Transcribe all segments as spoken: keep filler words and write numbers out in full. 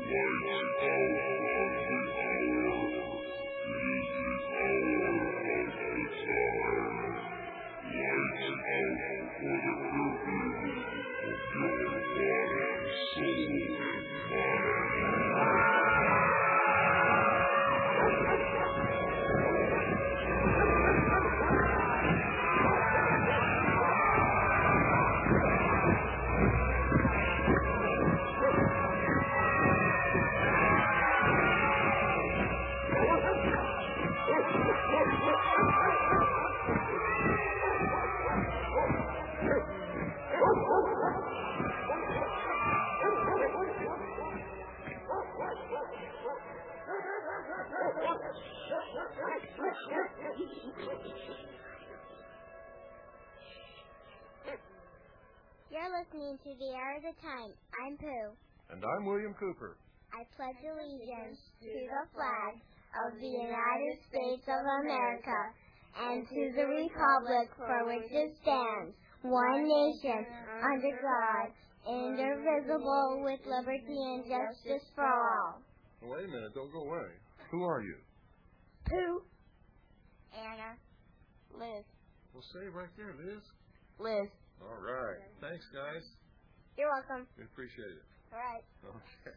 You're listening to The Air of the Time. I'm Pooh. And I'm William Cooper. I pledge allegiance to the flag of the United States of America and to the republic for which it stands, one nation, under God, indivisible, with liberty and justice for all. Wait a minute, don't go away. Who are you? Pooh. Anna. Liz. Well, say right there, Liz. Liz. All right. Thanks, guys. You're welcome. We appreciate it. All right. Okay.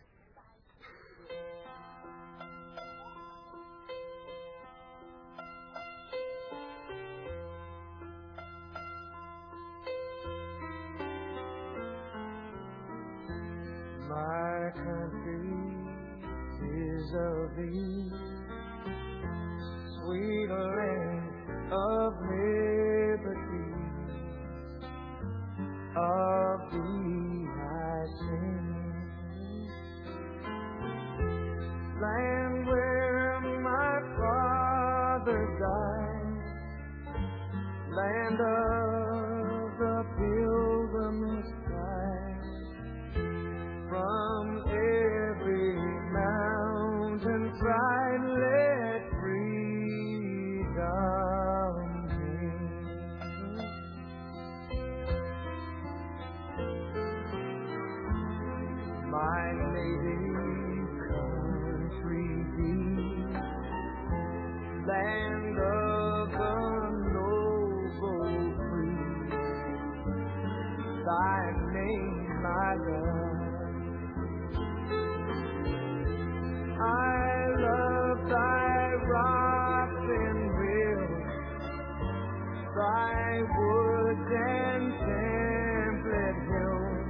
My country is of thee, sweet land of liberty. Of thee I sing, land where my father died, land of the pilgrim's pride. From every mountain side let freedom ring. My native country be, land of the noble free, thy name I love. I love thy rocks and rills, thy woods and temperate hills.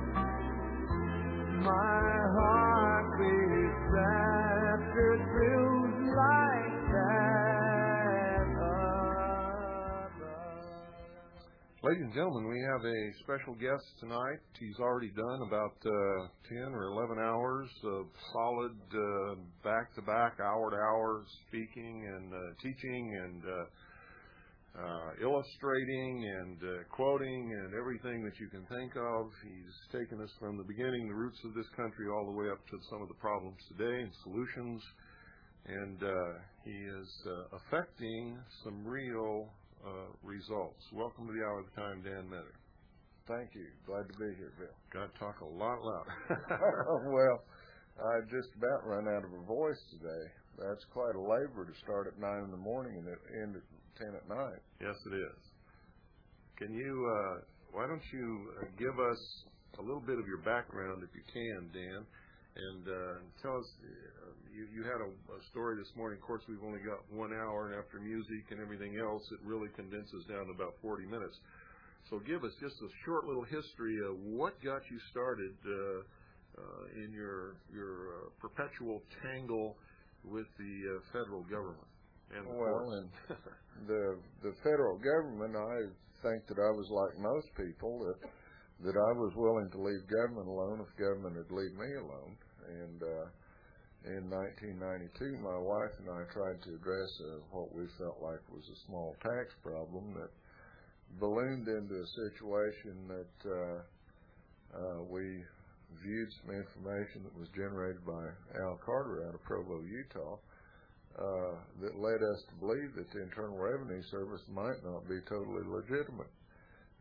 My heart beats after thrills like that above. Ladies and gentlemen, we have a special guest tonight. He's already done about uh, ten or eleven hours of solid uh, back-to-back, hour-to-hour speaking and uh, teaching and uh, uh, illustrating and uh, quoting and everything that you can think of. He's taken us from the beginning, the roots of this country, all the way up to some of the problems today and solutions. And uh, he is uh, affecting some real uh, results. Welcome to the Hour of the Time, Dan Metter. Thank you. Glad to be here, Bill. Got to talk a lot louder. Well, I just about run out of a voice today. That's quite a labor to start at nine in the morning and end at ten at night. Yes, it is. Can you, uh, why don't you uh, give us a little bit of your background, if you can, Dan, and uh, tell us, uh, you, you had a, a story this morning. Of course, we've only got one hour, and after music and everything else, it really condenses down to about forty minutes. So give us just a short little history of what got you started uh, uh, in your, your uh, perpetual tangle with the uh, federal government. And the well, and the the federal government, I think that I was like most people, that that I was willing to leave government alone if government would leave me alone. And uh, in nineteen ninety-two, my wife and I tried to address uh, what we felt like was a small tax problem that ballooned into a situation that uh, uh, we viewed some information that was generated by Al Carter out of Provo, Utah, Uh, that led us to believe that the Internal Revenue Service might not be totally legitimate.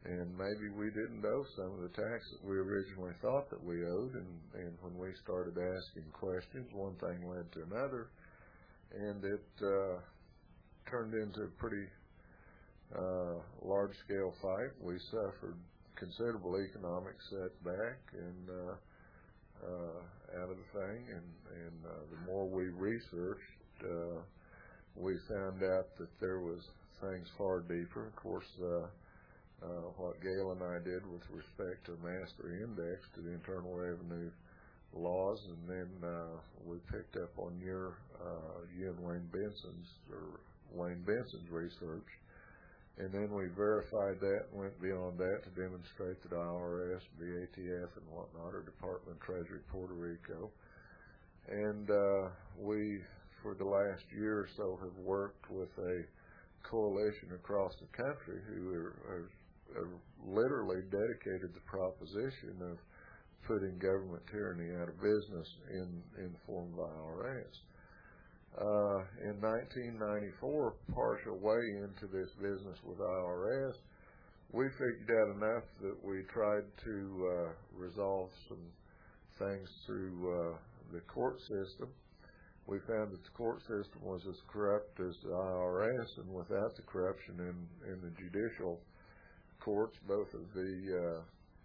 and maybe we didn't owe some of the tax that we originally thought that we owed, and, and when we started asking questions, one thing led to another, and it uh, turned into a pretty uh, large-scale fight. We suffered considerable economic setback and uh, uh, out of the thing, and, and uh, the more we researched, uh, we found out that there was things far deeper. Of course, uh, uh, what Gail and I did with respect to master index to the Internal Revenue laws, and then uh, we picked up on your uh, you and Wayne Benson's or Wayne Benson's research. And then we verified that and went beyond that to demonstrate that I R S, the A T F, and whatnot are Department of Treasury Puerto Rico. And uh, we, for the last year or so, have worked with a coalition across the country who are, are, are literally dedicated the proposition of putting government tyranny out of business in, in the form of I R S. Uh, in nineteen ninety-four, partial way into this business with I R S, we figured out enough that we tried to uh, resolve some things through uh, the court system. We found that the court system was as corrupt as the I R S, and without the corruption in, in the judicial courts, both of the uh,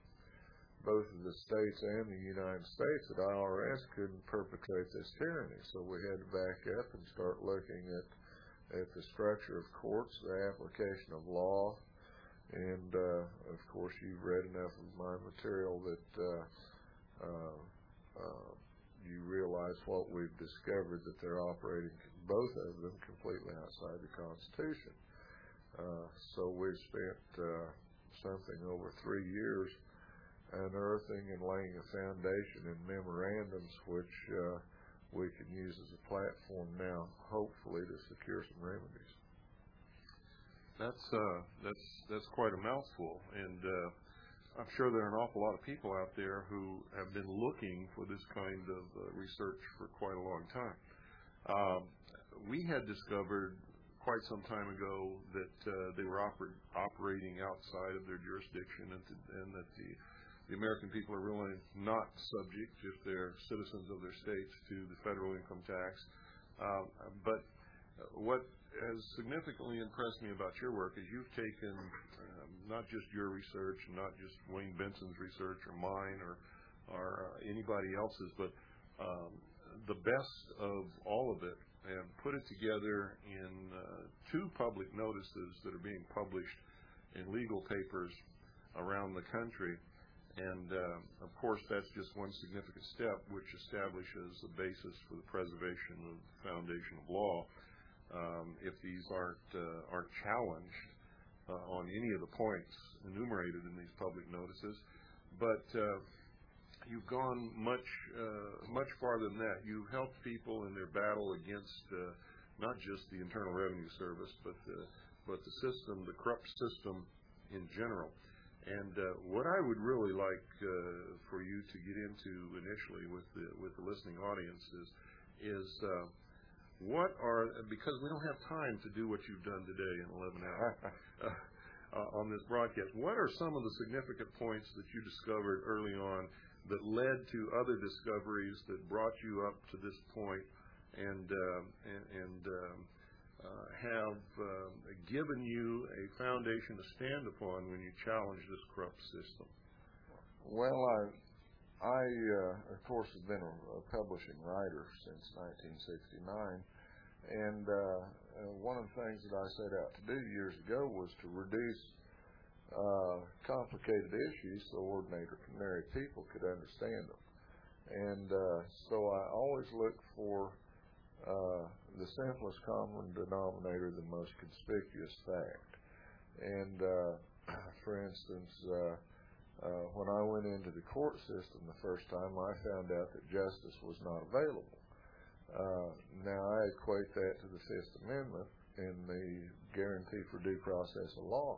both of the states and the United States, that I R S couldn't perpetrate this tyranny. So we had to back up and start looking at at the structure of courts, the application of law, and uh, of course you've read enough of my material that uh, uh, uh, you realize what we've discovered, that they're operating, both of them, completely outside the Constitution. Uh, so we've spent uh, something over three years unearthing and laying a foundation in memorandums which uh, we can use as a platform now, hopefully, to secure some remedies. That's uh, that's that's quite a mouthful, and uh, I'm sure there are an awful lot of people out there who have been looking for this kind of uh, research for quite a long time. Um, we had discovered quite some time ago that uh, they were oper- operating outside of their jurisdiction, and, to, and that the The American people are really not subject, if they're citizens of their states, to the federal income tax. Um, but what has significantly impressed me about your work is you've taken um, not just your research, not just Wayne Benson's research or mine or, or uh, anybody else's, but um, the best of all of it, and put it together in uh, two public notices that are being published in legal papers around the country. And, uh, of course, that's just one significant step, which establishes the basis for the preservation of the foundation of law. Um, if these aren't uh, aren't challenged uh, on any of the points enumerated in these public notices, but uh, you've gone much uh, much farther than that. You've helped people in their battle against uh, not just the Internal Revenue Service, but the, but the system, the corrupt system in general. And uh, what I would really like uh, for you to get into initially with the with the listening audience is is uh, what are, because we don't have time to do what you've done today in eleven hours uh, uh, on this broadcast, what are some of the significant points that you discovered early on that led to other discoveries that brought you up to this point and uh, and, and um, Uh, have uh, given you a foundation to stand upon when you challenge this corrupt system? Well, I, I uh, of course, have been a, a publishing writer since nineteen sixty-nine, and uh, uh, one of the things that I set out to do years ago was to reduce uh, complicated issues so ordinary people could understand them. And uh, so I always look for Uh, the simplest common denominator, the most conspicuous fact. And uh, for instance, uh, uh, when I went into the court system the first time, I found out that justice was not available. Uh, now I equate that to the Fifth Amendment and the guarantee for due process of law.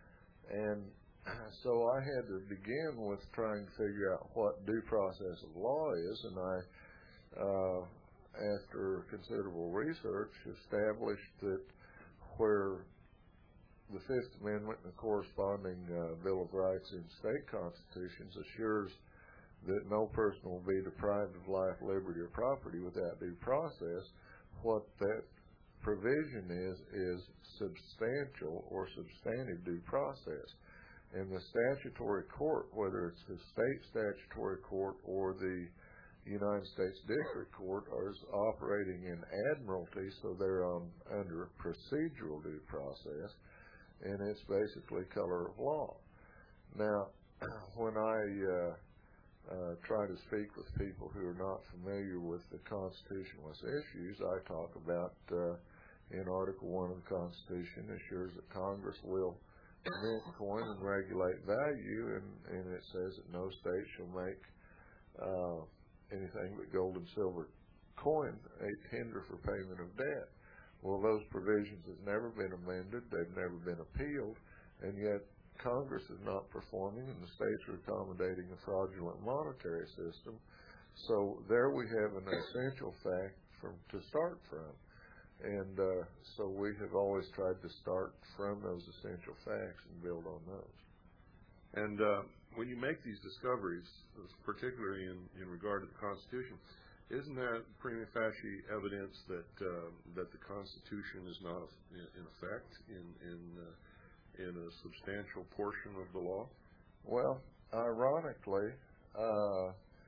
And so I had to begin with trying to figure out what due process of law is, and I uh, after considerable research, established that where the Fifth Amendment and the corresponding uh, Bill of Rights in state constitutions assures that no person will be deprived of life, liberty, or property without due process. What that provision is, is substantial or substantive due process. And the statutory court, whether it's the state statutory court or the United States District Court, is operating in admiralty, so they're on under procedural due process, and it's basically color of law. Now, when I uh, uh, try to speak with people who are not familiar with the constitutionalist issues, I talk about uh, in Article One of the Constitution assures that Congress will mint, coin, and regulate value, and, and it says that no state shall make uh, anything but gold and silver coin a tender for payment of debt. Well, those provisions have never been amended, they've never been appealed, and yet Congress is not performing, and the states are accommodating a fraudulent monetary system. So there we have an essential fact from to start from. And uh, so we have always tried to start from those essential facts and build on those. And uh, when you make these discoveries, particularly in, in regard to the Constitution, isn't that prima facie evidence that uh, that the Constitution is not in, in effect in in, uh, in a substantial portion of the law? Well, ironically, uh,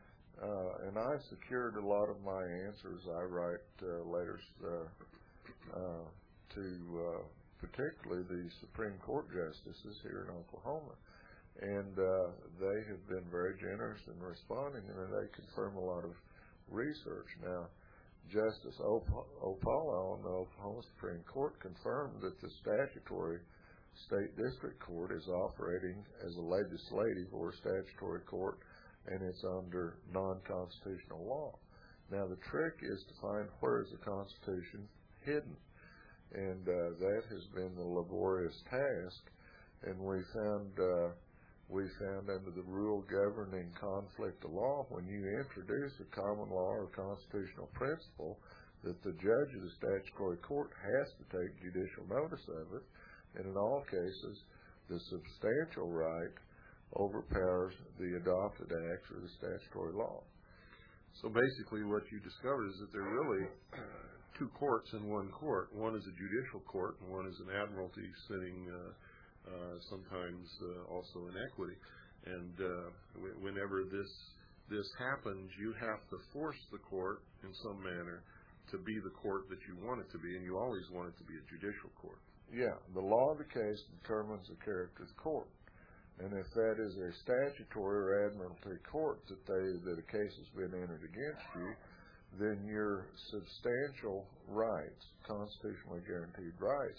uh, and I secured a lot of my answers. I write uh, letters uh, uh, to uh, particularly the Supreme Court justices here in Oklahoma. And uh, they have been very generous in responding, and they confirm a lot of research. Now, Justice Opala on the Oklahoma Supreme Court confirmed that the statutory state district court is operating as a legislative or statutory court, and it's under non-constitutional law. Now, the trick is to find where is the Constitution hidden, and uh, that has been the laborious task. And we found uh, we found under the rule governing conflict of law, when you introduce a common law or constitutional principle, that the judge of the statutory court has to take judicial notice of it, and in all cases, the substantial right overpowers the adopted acts or the statutory law. So basically what you discovered is that there are really two courts in one court. One is a judicial court, and one is an admiralty sitting uh, uh, sometimes uh, also in equity. And uh, w- whenever this this happens, you have to force the court in some manner to be the court that you want it to be, and you always want it to be a judicial court. Yeah, the law of the case determines the character of the court. And if that is a statutory or admiralty court that they that a case has been entered against you, then your substantial rights, constitutionally guaranteed rights,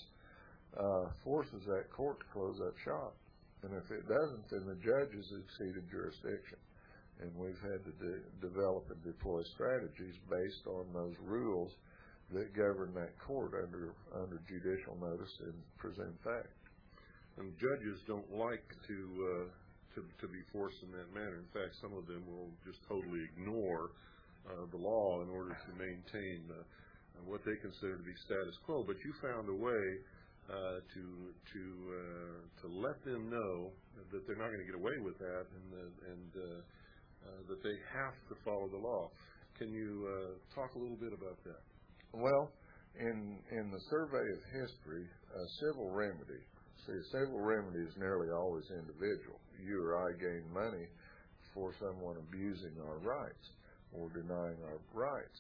uh, forces that court to close that shop. And if it doesn't, then the judge has exceeded jurisdiction. And we've had to de- develop and deploy strategies based on those rules that govern that court under under judicial notice and presumed fact. And judges don't like to, uh, to to be forced in that manner. In fact, some of them will just totally ignore uh, the law in order to maintain uh, what they consider to be status quo. But you found a way uh, to to uh, to let them know that they're not going to get away with that, and uh, and uh, uh, that they have to follow the law. Can you uh, talk a little bit about that? Well, in in the survey of history, a civil remedy. See, a civil remedy is nearly always individual. You or I gain money for someone abusing our rights or denying our rights.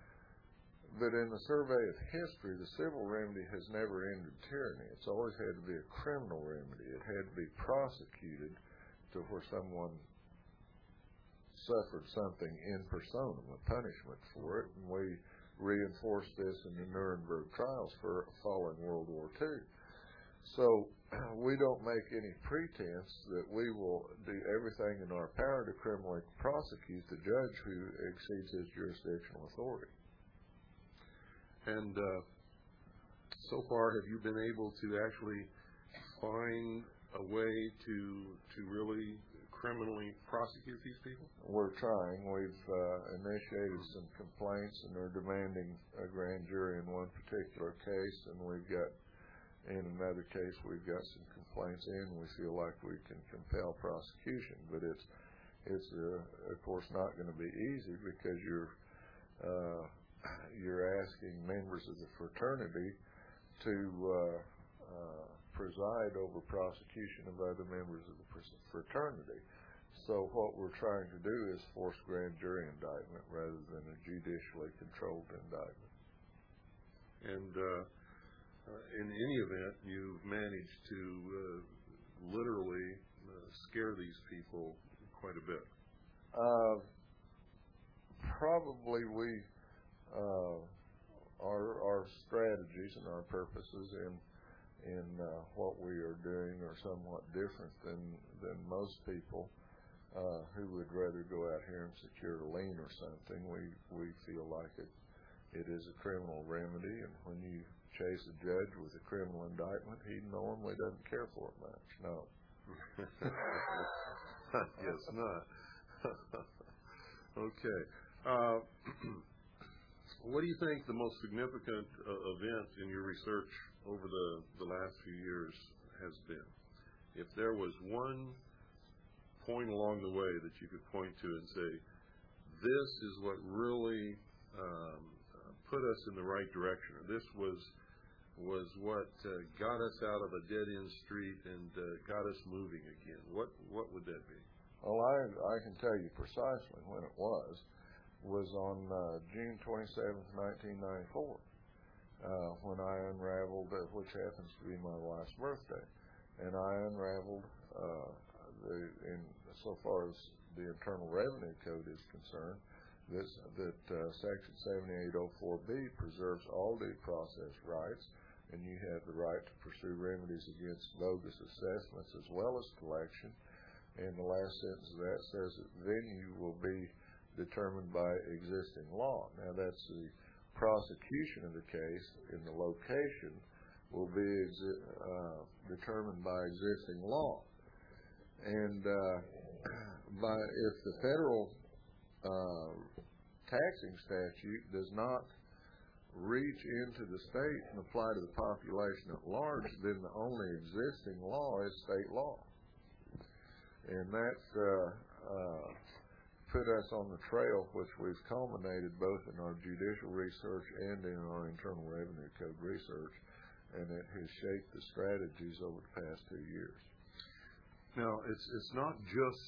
But in the survey of history, the civil remedy has never ended tyranny. It's always had to be a criminal remedy. It had to be prosecuted to where someone suffered something in personam, a punishment for it, and we reinforced this in the Nuremberg trials for following World War Two. So we don't make any pretense that we will do everything in our power to criminally prosecute the judge who exceeds his jurisdictional authority. And uh, so far, have you been able to actually find a way to to really criminally prosecute these people? We're trying. We've uh, initiated some complaints, and they're demanding a grand jury in one particular case, and we've got in another case we've got some complaints in, we feel like we can compel prosecution. But it's it's uh, of course not going to be easy, because you're uh, you're asking members of the fraternity to uh, uh, preside over prosecution of other members of the fraternity. So what we're trying to do is force grand jury indictment rather than a judicially controlled indictment. And uh, uh, in any event, you've managed to uh, literally uh, scare these people quite a bit. Uh, probably we, uh, our, our strategies and our purposes in in uh, what we are doing are somewhat different than, than most people uh, who would rather go out here and secure a lien or something. We we feel like it it is a criminal remedy, and when you chase a judge with a criminal indictment, he normally doesn't care for it much. No. Yes, not. Okay. Uh, what do you think the most significant uh, event in your research over the, the last few years has been? If there was one point along the way that you could point to and say, this is what really um, uh, put us in the right direction, or this was was what uh, got us out of a dead-end street and uh, got us moving again, what what would that be? Well, I I can tell you precisely when it was. was on uh, June twenty-seventh, nineteen ninety-four, uh, when I unraveled, uh, which happens to be my wife's birthday, and I unraveled, uh, the, in so far as the Internal Revenue Code is concerned, this, that uh, Section seventy-eight oh four B preserves all due process rights, and you have the right to pursue remedies against bogus assessments as well as collection. And the last sentence of that says that venue will be determined by existing law. Now, that's the prosecution of the case, and the location will be exi- uh, determined by existing law. And uh, by if the federal uh, taxing statute does not reach into the state and apply to the population at large, then the only existing law is state law. And that's uh, uh, put us on the trail which we've culminated both in our judicial research and in our Internal Revenue Code research, and it has shaped the strategies over the past two years. Now, it's it's not just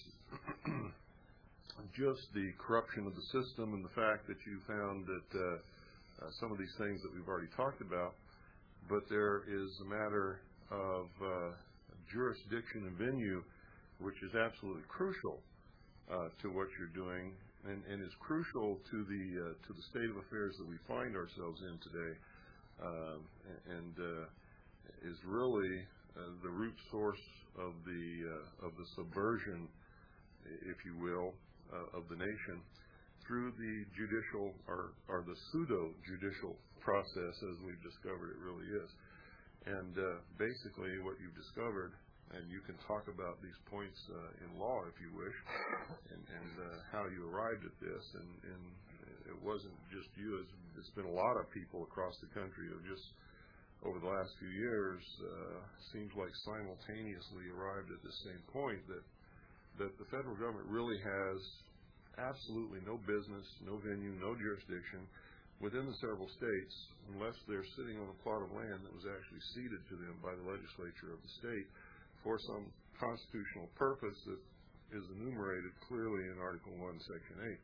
just the corruption of the system and the fact that you found that uh, uh, some of these things that we've already talked about, but there is a matter of uh, jurisdiction and venue, which is absolutely crucial uh, to what you're doing, and, and is crucial to the uh, to the state of affairs that we find ourselves in today, uh, and uh, is really uh, the root source of the uh, of the subversion, if you will, uh, of the nation through the judicial or, or the pseudo-judicial process, as we've discovered it really is. And uh, basically what you've discovered, and you can talk about these points uh, in law if you wish, and, and uh, how you arrived at this, and, and it wasn't just you, it's, it's been a lot of people across the country who just over the last few years uh, seems like simultaneously arrived at the same point, that that the federal government really has absolutely no business, no venue, no jurisdiction within the several states unless they're sitting on a plot of land that was actually ceded to them by the legislature of the state for some constitutional purpose that is enumerated clearly in Article one, Section eight.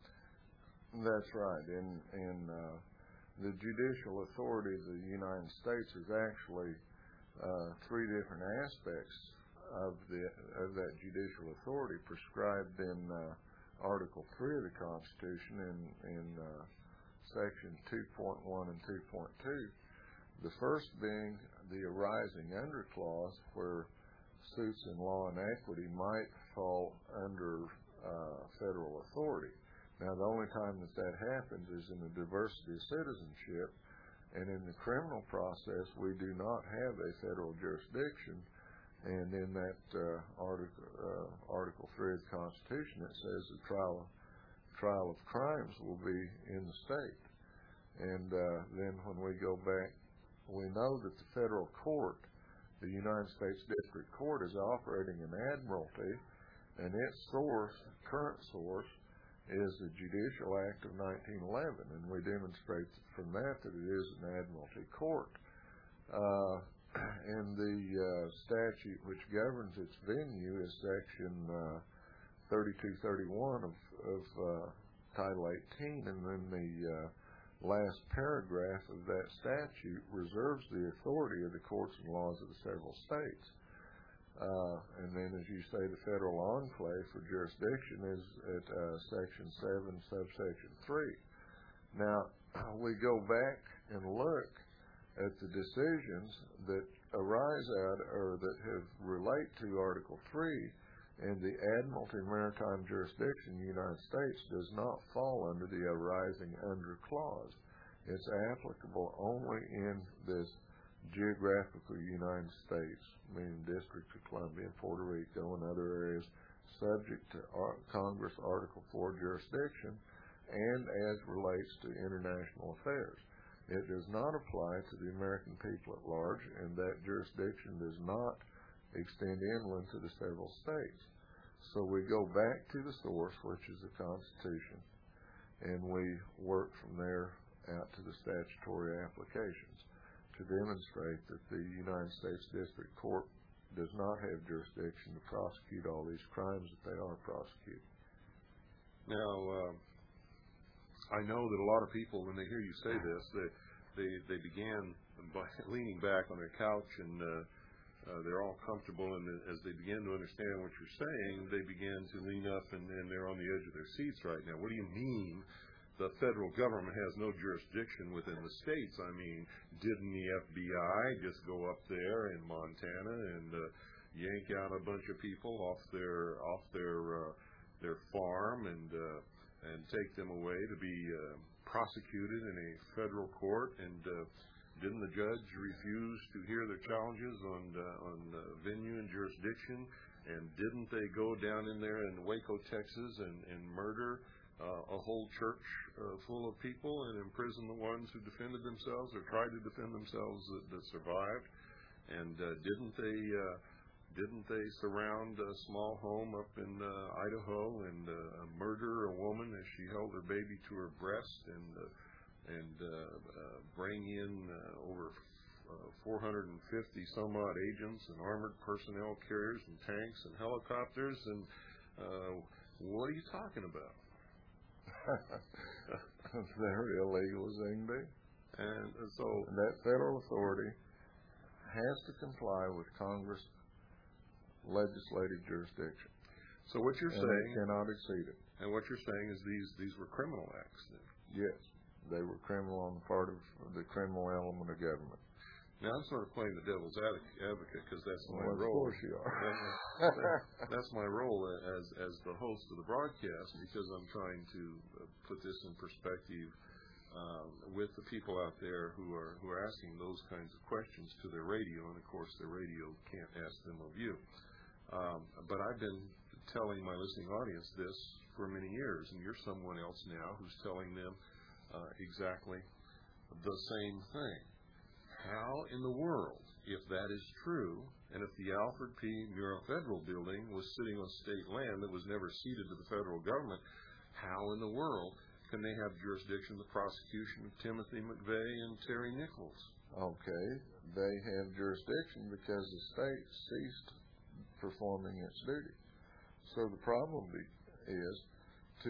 That's right. And, and uh, the judicial authority of the United States is actually uh, three different aspects of the of that judicial authority prescribed in uh, Article three of the Constitution in, in uh, Section two point one and two point two. The first being the arising under clause, where suits in law and equity might fall under uh, federal authority. Now, the only time that that happens is in the diversity of citizenship, and in the criminal process, we do not have a federal jurisdiction. And in that uh, article, uh, Article three of the Constitution, it says the trial, trial of crimes will be in the state. And uh, then when we go back we know that the federal court, the United States District Court, is operating an admiralty, and its source, current source, is the Judicial Act of nineteen eleven, and we demonstrate from that that it is an admiralty court. Uh, and the uh, statute which governs its venue is Section uh, thirty-two thirty-one of, of uh, Title eighteen, and then the uh, last paragraph of that statute reserves the authority of the courts and laws of the several states. Uh, and then, as you say, the federal enclave for jurisdiction is at uh, Section seven, subsection three. Now, we go back and look at the decisions that arise out or that have relate to Article three, and the Admiralty Maritime Jurisdiction in the United States does not fall under the arising under clause. It's applicable only in this geographical United States, meaning District of Columbia, Puerto Rico, and other areas subject to Ar- Congress Article four jurisdiction, and as relates to international affairs. It does not apply to the American people at large, and that jurisdiction does not extend inland to the several states. So we go back to the source, which is the Constitution, and we work from there out to the statutory applications to demonstrate that the United States District Court does not have jurisdiction to prosecute all these crimes that they are prosecuting. Now, uh, I know that a lot of people, when they hear you say this, they they, they began by leaning back on their couch, and uh, uh, they're all comfortable, and as they begin to understand what you're saying, they begin to lean up, and, and they're on the edge of their seats right now. What do you mean the federal government has no jurisdiction within the states? I mean, didn't the F B I just go up there in Montana and uh, yank out a bunch of people off their off their uh, their farm and uh, and take them away to be uh, prosecuted in a federal court? And uh, didn't the judge refuse to hear their challenges on uh, on uh, venue and jurisdiction? And didn't they go down in there in Waco, Texas, and, and murder Uh, a whole church uh, full of people and imprison the ones who defended themselves or tried to defend themselves that, that survived? And uh, didn't they uh, didn't they surround a small home up in uh, Idaho and uh, murder a woman as she held her baby to her breast and uh, and uh, uh, bring in uh, over uh, four hundred fifty some odd agents and armored personnel carriers and tanks and helicopters? And uh, what are you talking about? It's very illegal as they can be. And so and that federal authority has to comply with Congress legislative jurisdiction. So what you're and saying they cannot exceed it. And what you're saying is these these were criminal acts then? Yes. They were criminal on the part of the criminal element of government. Now, I'm sort of playing the devil's advocate because that's my well, role. Of course you are. that, that's my role as as the host of the broadcast, because I'm trying to put this in perspective um, with the people out there who are who are asking those kinds of questions to their radio, and of course their radio can't ask them of you. Um, but I've been telling my listening audience this for many years, and you're someone else now who's telling them uh, exactly the same thing. How in the world, if that is true, and if the Alfred P. Murrah Federal Building was sitting on state land that was never ceded to the federal government, how in the world can they have jurisdiction of the prosecution of Timothy McVeigh and Terry Nichols? Okay, they have jurisdiction because the state ceased performing its duty. So the problem be, is to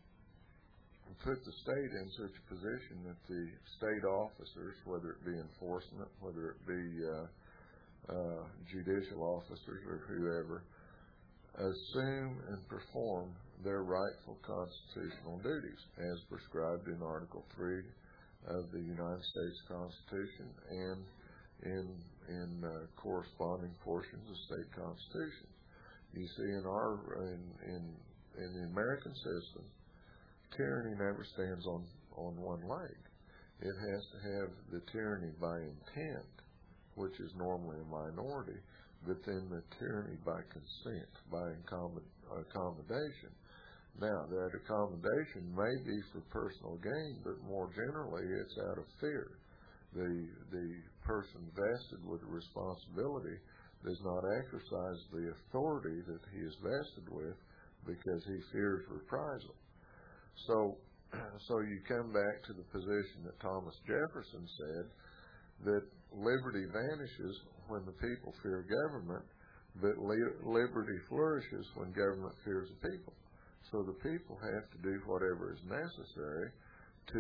put the state in such a position that the state officers, whether it be enforcement, whether it be uh, uh, judicial officers or whoever, assume and perform their rightful constitutional duties as prescribed in Article three of the United States Constitution and in in uh, corresponding portions of state constitutions. You see, in our in in, in the American system, tyranny never stands on, on one leg. It has to have the tyranny by intent, which is normally a minority, but then the tyranny by consent, by accommodation. Now, that accommodation may be for personal gain, but more generally it's out of fear. the the person vested with the responsibility does not exercise the authority that he is vested with because he fears reprisal. So, so you come back to the position that Thomas Jefferson said, that liberty vanishes when the people fear government, but li- liberty flourishes when government fears the people. So the people have to do whatever is necessary to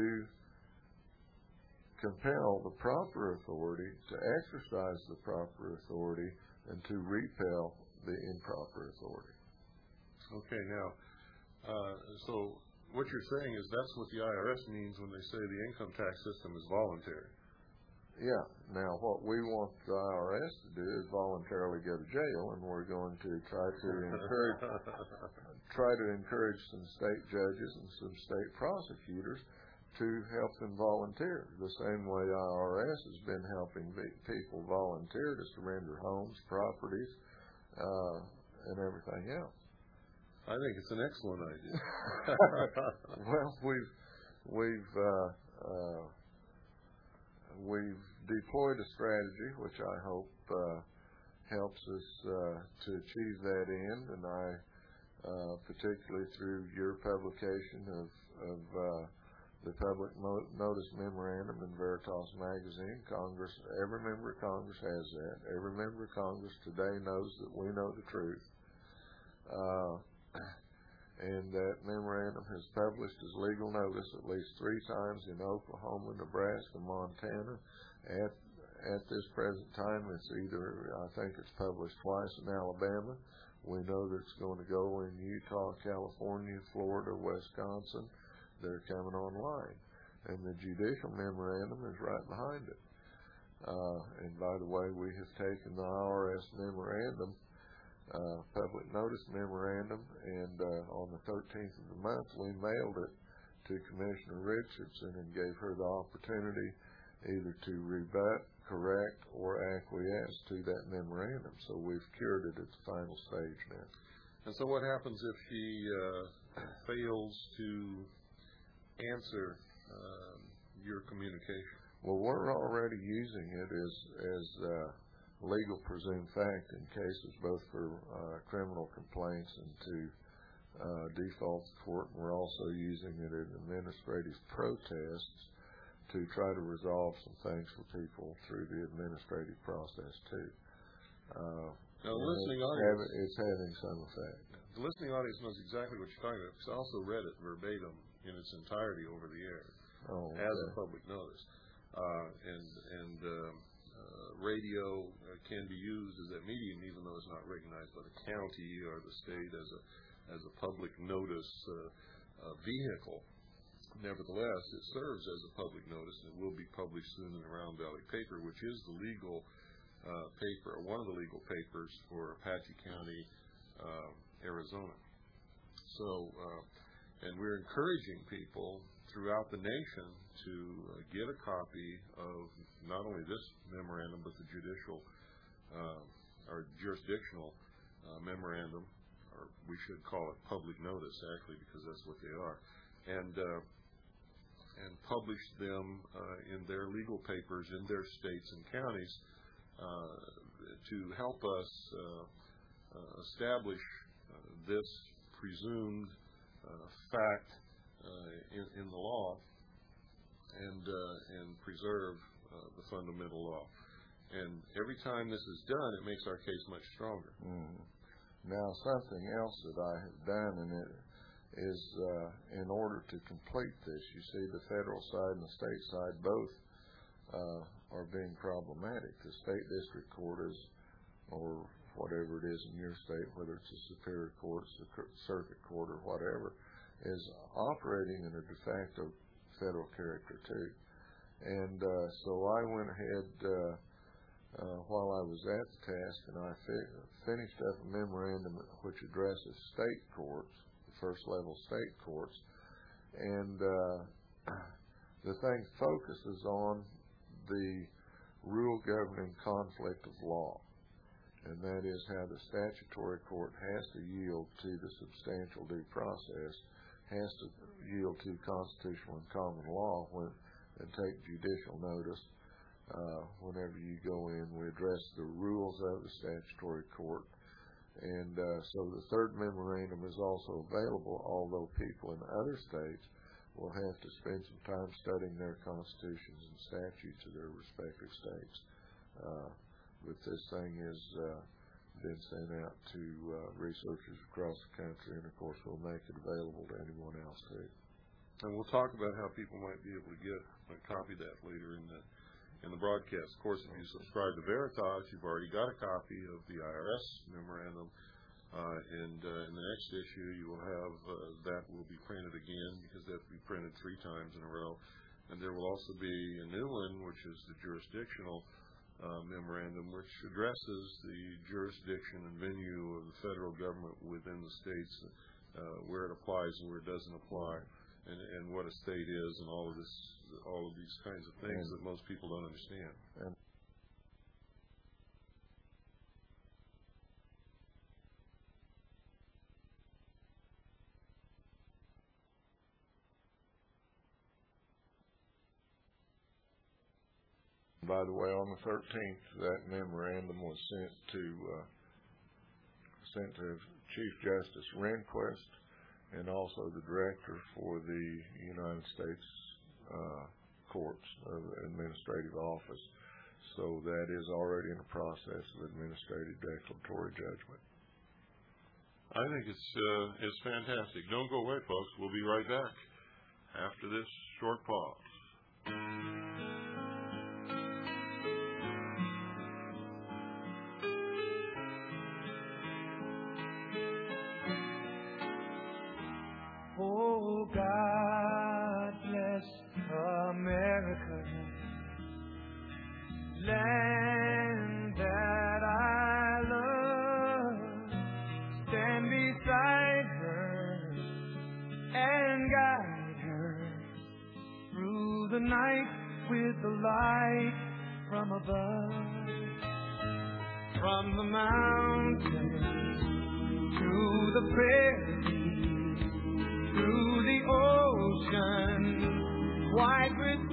compel the proper authority, to exercise the proper authority, and to repel the improper authority. Okay, now, uh, so what you're saying is that's what the I R S means when they say the income tax system is voluntary. Yeah. Now, what we want the I R S to do is voluntarily go to jail, and we're going to try to encourage try to encourage some state judges and some state prosecutors to help them volunteer, the same way I R S has been helping people volunteer to surrender homes, properties, uh, and everything else. I think it's an excellent idea. Well, we've we've uh, uh, we've deployed a strategy which I hope uh, helps us uh, to achieve that end, and I, uh, particularly through your publication of of uh, the public mo- notice memorandum in Veritas magazine, Congress, every member of Congress has that. Every member of Congress today knows that we know the truth. Uh, and that memorandum has published as legal notice at least three times in Oklahoma, Nebraska, Montana. At at this present time, it's either, I think it's published twice in Alabama. We know that it's going to go in Utah, California, Florida, Wisconsin. They're coming online. And the judicial memorandum is right behind it. Uh, and by the way, we have taken the I R S memorandum, Uh, public notice memorandum, and uh, on the thirteenth of the month we mailed it to Commissioner Richardson and gave her the opportunity either to rebut, correct, or acquiesce to that memorandum. So we've cured it at the final stage now. And so what happens if he uh, fails to answer uh, your communication? Well, we're already using it as as uh, legal presumed fact in cases both for uh, criminal complaints and to uh, default court. And we're also using it in administrative protests to try to resolve some things for people through the administrative process too. Uh, now, the listening it's audience, having, it's having some effect. The listening audience knows exactly what you're talking about because I also read it verbatim in its entirety over the air oh, okay. as a public notice. Uh, and and um, uh, radio uh, can be used as a medium, even though it's not recognized by the county or the state as a as a public notice uh, uh, vehicle. Nevertheless, it serves as a public notice and it will be published soon in the Round Valley Paper, which is the legal uh, paper, or one of the legal papers for Apache County, uh, Arizona. So, uh, and we're encouraging people throughout the nation to uh, get a copy of not only this memorandum, but the judicial uh, or jurisdictional uh, memorandum, or we should call it public notice, actually, because that's what they are, and uh, and publish them uh, in their legal papers in their states and counties uh, to help us uh, uh, establish uh, this presumed uh, fact uh, in, in the law and uh, and preserve uh, the fundamental law. And every time this is done, it makes our case much stronger. Mm-hmm. Now, something else that I have done, and it is uh, in order to complete this, you see the federal side and the state side both uh, are being problematic. The state district court is, or whatever it is in your state, whether it's a superior court, circuit court, or whatever, is operating in a de facto federal character too. And uh, so I went ahead uh, uh, while I was at the task, and I fi- finished up a memorandum which addresses state courts, first level state courts, and uh, the thing focuses on the rule governing conflict of law, and that is how the statutory court has to yield to the substantial due process, has to yield to constitutional and common law when and take judicial notice uh, whenever you go in. We address the rules of the statutory court. And uh, so the third memorandum is also available, although people in other states will have to spend some time studying their constitutions and statutes of their respective states. Uh, but this thing has uh, been sent out to uh, researchers across the country, and of course we'll make it available to anyone else too. And we'll talk about how people might be able to get a copy of that later in the in the broadcast. Of course, if you subscribe to Veritas, you've already got a copy of the I R S memorandum. Uh, and uh, in the next issue, you will have uh, that will be printed again, because that will be printed three times in a row. And there will also be a new one, which is the jurisdictional uh, memorandum, which addresses the jurisdiction and venue of the federal government within the states, uh, where it applies and where it doesn't apply, and, and what a state is, and all of this, all of these kinds of things and that most people don't understand. And by the way, on the thirteenth, that memorandum was sent to uh, sent to Chief Justice Rehnquist and also the director for the United States uh, Courts of Administrative Office. So that is already in the process of administrative declaratory judgment. I think it's uh, it's fantastic. Don't go away, folks. We'll be right back after this short pause. Oh, God bless America, land that I love. Stand beside her and guide her through the night with the light from above. From the mountains to the prairie, through the ocean, white with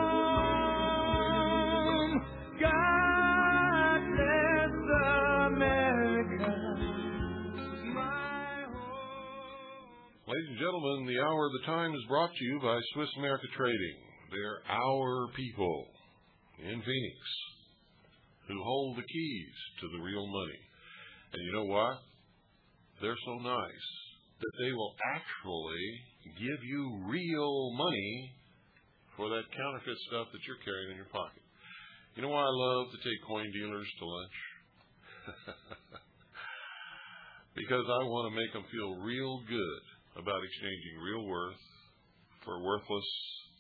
foam. God bless America, my home. Ladies and gentlemen, the hour of the time is brought to you by Swiss America Trading. They're our people in Phoenix who hold the keys to the real money. And you know what? They're so nice that they will actually give you real money for that counterfeit stuff that you're carrying in your pocket. You know why I love to take coin dealers to lunch? Because I want to make them feel real good about exchanging real worth for worthless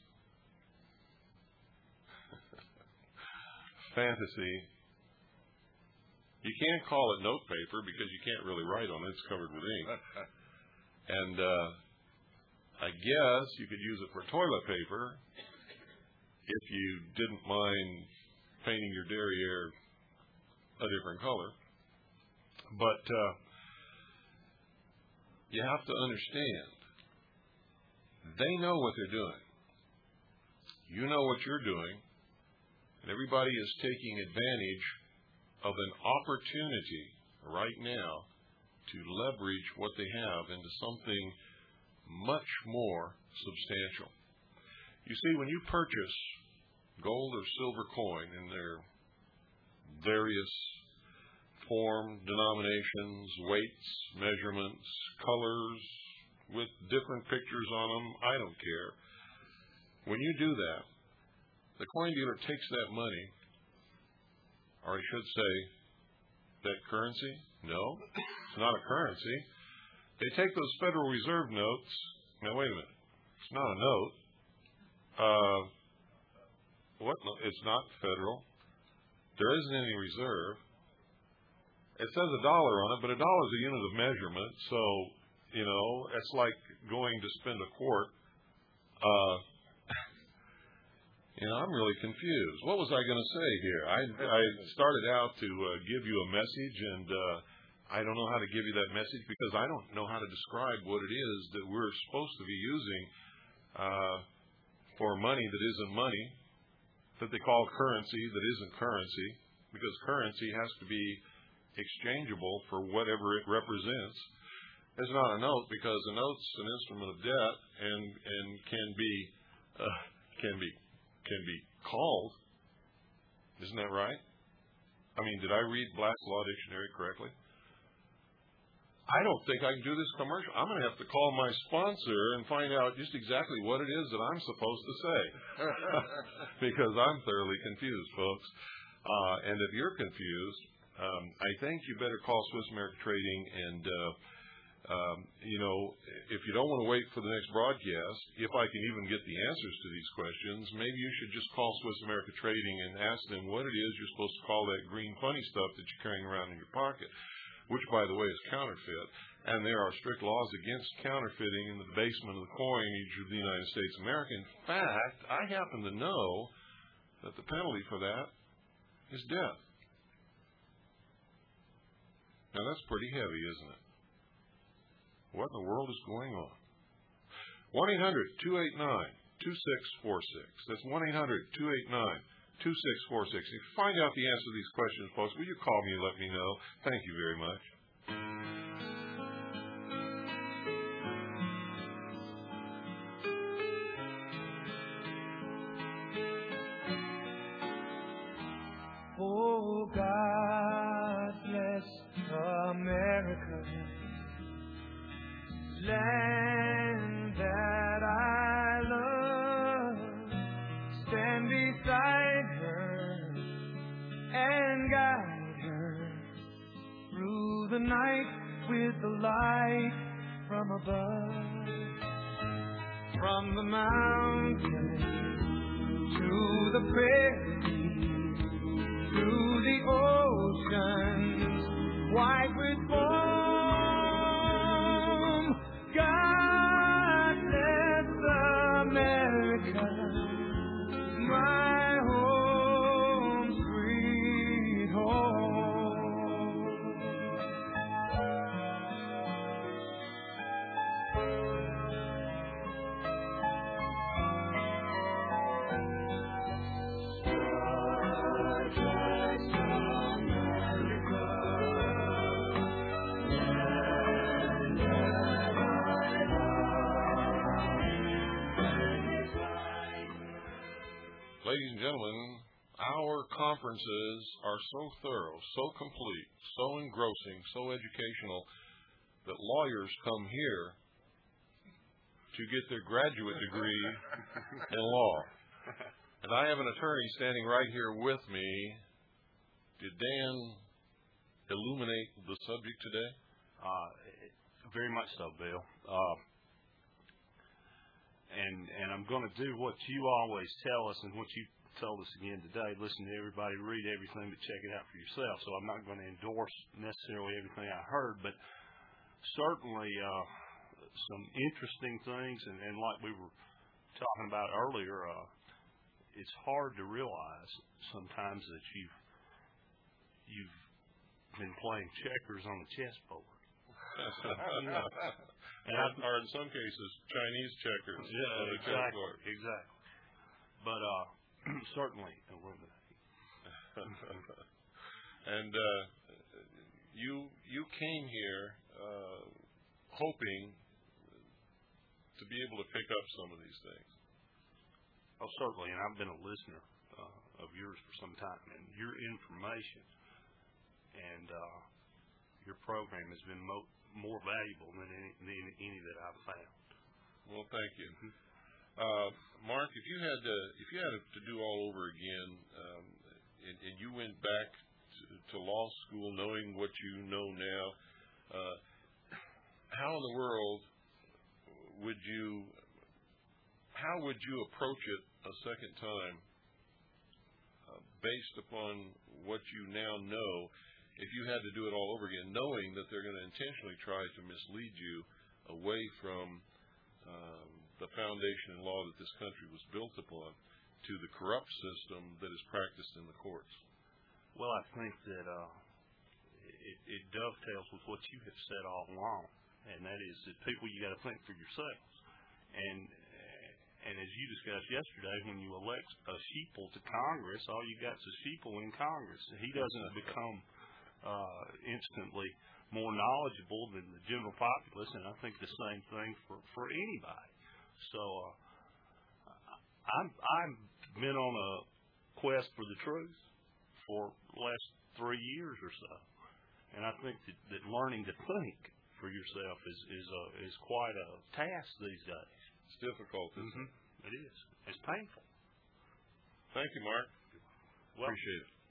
fantasy. You can't call it note paper because you can't really write on it. It's covered with ink. And uh, I guess you could use it for toilet paper if you didn't mind painting your derriere a different color. But uh, you have to understand, they know what they're doing. You know what you're doing. And everybody is taking advantage of an opportunity right now to leverage what they have into something much more substantial. You see, when you purchase gold or silver coin in their various form, denominations, weights, measurements, colors, with different pictures on them, I don't care. When you do that, the coin dealer takes that money, or I should say, that currency. No, it's not a currency. They take those Federal Reserve notes. Now, wait a minute. It's not a note. Uh, what? No, it's not federal. There isn't any reserve. It says a dollar on it, but a dollar is a unit of measurement. So, you know, it's like going to spend a quart. Uh, you know, I'm really confused. What was I going to say here? I, I started out to uh, give you a message, and uh, I don't know how to give you that message because I don't know how to describe what it is that we're supposed to be using uh, for money that isn't money. that they call currency that isn't currency, because currency has to be exchangeable for whatever it represents. It's not a note, because a note's an instrument of debt and and can be uh, can be can be called. Isn't that right? I mean, did I read Black's Law Dictionary correctly? I don't think I can do this commercial. I'm going to have to call my sponsor and find out just exactly what it is that I'm supposed to say, because I'm thoroughly confused, folks. Uh, and if you're confused, um, I think you better call Swiss America Trading. And uh, um, you know, if you don't want to wait for the next broadcast, if I can even get the answers to these questions, maybe you should just call Swiss America Trading and ask them what it is you're supposed to call that green funny stuff that you're carrying around in your pocket, which, by the way, is counterfeit. And there are strict laws against counterfeiting in the basement of the coinage of the United States of America. In fact, I happen to know that the penalty for that is death. Now, that's pretty heavy, isn't it? What in the world is going on? one eight hundred two eight nine two six four six. That's one eight hundred two eight nine two six four six. If you find out the answer to these questions, folks, will you call me and let me know? Thank you very much. Oh, God bless America, land that I love. Stand beside her and guide her through the night with the light from above. From the mountains to the prairie, to the ocean, white with foam. God bless America, my home, sweet home. Ladies and gentlemen, our conferences are so thorough, so complete, so engrossing, so educational that lawyers come here to get their graduate degree in law. And I have an attorney standing right here with me. Did Dan illuminate the subject today? Uh, very much so, Bill. Uh, and and I'm going to do what you always tell us and what you told us again today. Listen to everybody, read everything, but check it out for yourself. So I'm not going to endorse necessarily everything I heard, but certainly uh, some interesting things. And, and like we were talking about earlier, uh, it's hard to realize sometimes that you've you've been playing checkers on the chessboard. Yeah. And or, or in some cases, Chinese checkers. Yeah, on the exactly, chessboard. exactly. But uh, certainly illuminating. And uh, you you came here uh, hoping to be able to pick up some of these things. Oh, certainly, and I've been a listener uh, of yours for some time, and your information and uh, your program has been mo- more valuable than any, than any that I've found. Well, thank you, uh, Mark. If you had to, if you had to do all over again, um, and, and you went back to, to law school, knowing what you know now, uh, how in the world would you? How would you approach it a second time, uh, based upon what you now know? If you had to do it all over again, knowing that they're going to intentionally try to mislead you away from um, the foundation and law that this country was built upon to the corrupt system that is practiced in the courts? Well, I think that uh, it, it dovetails with what you have said all along, and that is that people, you got to think for yourselves. And and as you discussed yesterday, when you elect a sheeple to Congress, all you got is a sheeple in Congress. He doesn't become uh, instantly more knowledgeable than the general populace, and I think the same thing for, for anybody. So uh, I'm, I've been on a quest for the truth for the last three years or so, and I think that, that learning to think for yourself is is, a, is quite a task these days. It's difficult, isn't mm-hmm. it? It is. It's painful. Thank you, Mark. Well, appreciate it.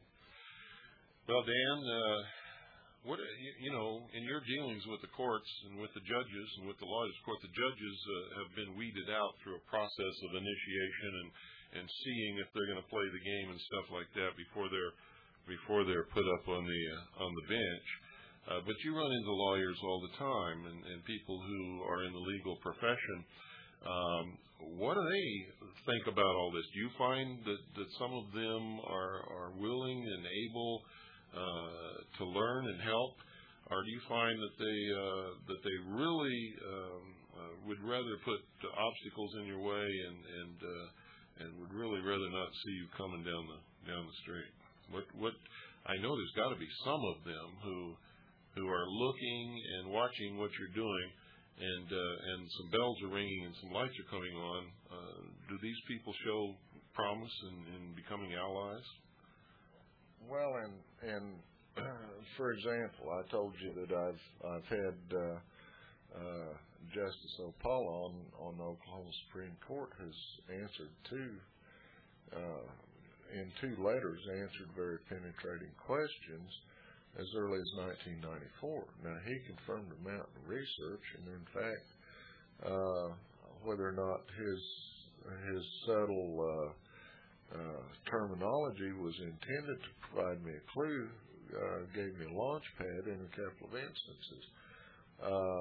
Well, Dan, uh, what you, you know, in your dealings with the courts and with the judges and with the lawyers, of course, the judges uh, have been weeded out through a process of initiation and, and seeing if they're going to play the game and stuff like that before they're before they're put up on the uh, on the bench. Uh, but you run into lawyers all the time and, and people who are in the legal profession. Um, what do they think about all this? Do you find that, that some of them are, are willing and able uh, to learn and help, or do you find that they uh, that they really um, uh, would rather put obstacles in your way and and uh, and would really rather not see you coming down the down the street? What what I know there's got to be some of them who who are looking and watching what you're doing, and uh, and some bells are ringing and some lights are coming on. Uh, do these people show promise in, in becoming allies? Well, and and uh, for example, I told you that I've I've had uh, uh, Justice Opala on on the Oklahoma Supreme Court has answered two uh, in two letters answered very penetrating questions as early as nineteen ninety-four. Now, he confirmed the amount of research, and in fact, uh, whether or not his his subtle uh, uh, terminology was intended to provide me a clue, uh, gave me a launch pad in a couple of instances. Uh,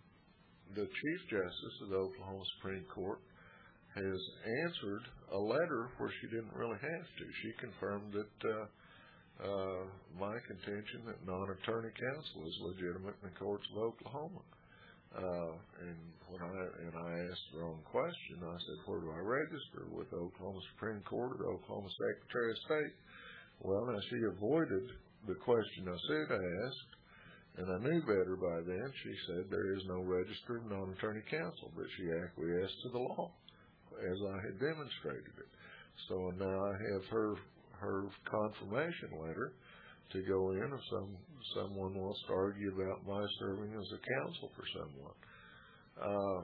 the Chief Justice of the Oklahoma Supreme Court has answered a letter where she didn't really have to. She confirmed that uh, Uh, my contention that non-attorney counsel is legitimate in the courts of Oklahoma. Uh, and when I and I asked the wrong question, I said, where do I register? With the Oklahoma Supreme Court or the Oklahoma Secretary of State? Well, now she avoided the question I said I asked, and I knew better by then. She said there is no register of non-attorney counsel, but she acquiesced to the law as I had demonstrated it. So now I have her her confirmation letter to go in if some someone wants to argue about my serving as a counsel for someone. Uh,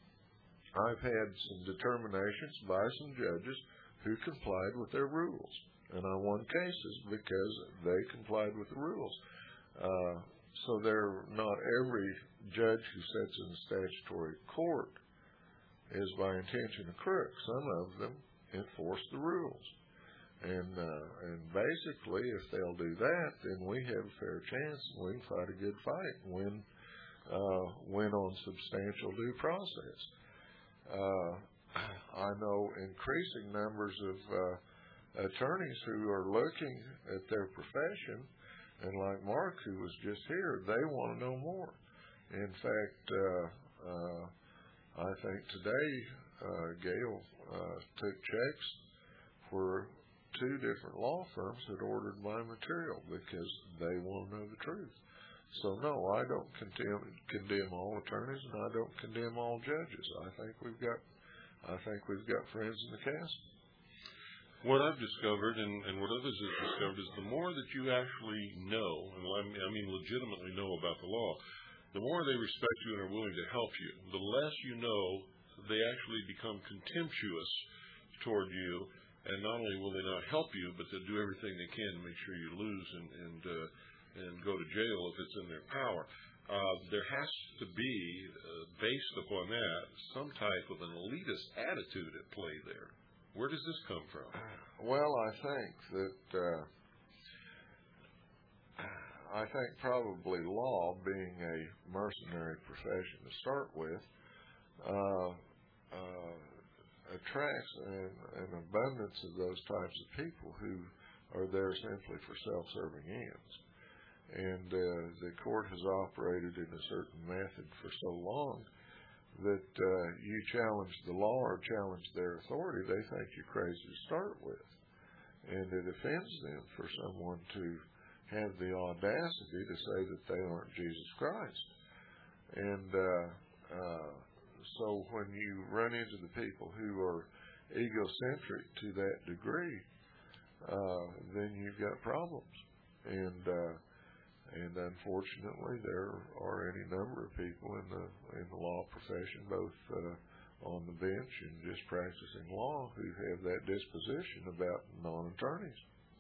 I've had some determinations by some judges who complied with their rules, and I won cases because they complied with the rules. Uh, so they're not every judge who sits in the statutory court is by intention a crook. Some of them enforce the rules. And uh, and basically, if they'll do that, then we have a fair chance and we can fight a good fight and win, uh, win on substantial due process. Uh, I know increasing numbers of uh, attorneys who are looking at their profession, and like Mark, who was just here, they want to know more. In fact, uh, uh, I think today, uh, Gail uh, took checks for two different law firms that ordered my material because they want to know the truth. So no, I don't condemn condemn all attorneys, and I don't condemn all judges. I think we've got, I think we've got friends in the castle. What I've discovered, and, and what others have discovered, is the more that you actually know, and I mean legitimately know about the law, the more they respect you and are willing to help you. The less you know, they actually become contemptuous toward you. And not only will they not help you, but they'll do everything they can to make sure you lose and and, uh, and go to jail if it's in their power. Uh, there has to be, uh, based upon that, some type of an elitist attitude at play there. Where does this come from? Well, I think that uh, I think probably law, being a mercenary profession to start with, uh, uh, attracts an, an abundance of those types of people who are there simply for self-serving ends. And uh, the court has operated in a certain method for so long that uh, you challenge the law or challenge their authority, they think you're crazy to start with. And it offends them for someone to have the audacity to say that they aren't Jesus Christ. And uh, uh, so when you run into the people who are egocentric to that degree, uh, then you've got problems. And uh, and unfortunately, there are any number of people in the in the law profession, both uh, on the bench and just practicing law, who have that disposition about non-attorneys.